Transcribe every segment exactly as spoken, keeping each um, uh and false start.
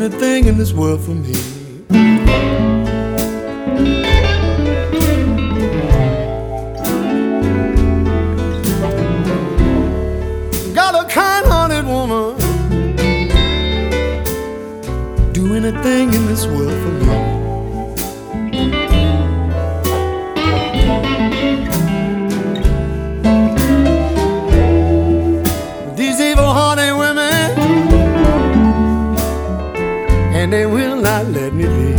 anything in this world for me. Got a kind-hearted woman, do anything in this world for me. And they will not let me be.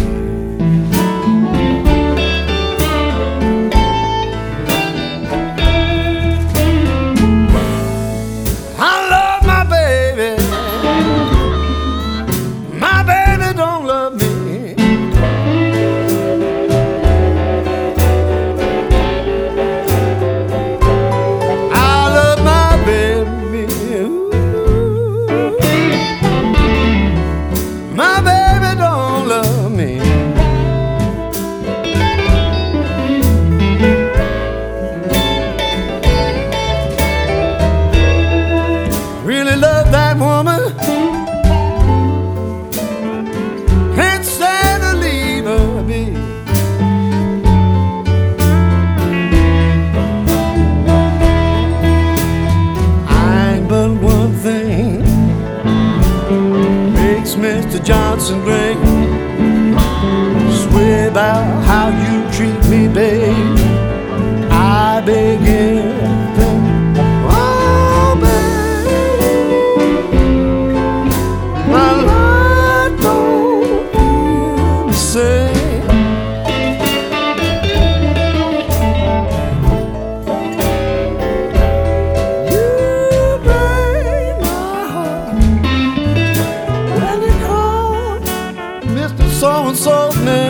I love my baby, my baby don't love me. I love my baby, ooh. My baby don't love me. Really love that woman, can't stand to leave her be. I ain't but one thing makes Mister Johnson great. Swear about how you treat me, babe. I begin to think, oh, babe, my life don't feel the same. You break my heart when you call Mister So-and-so name.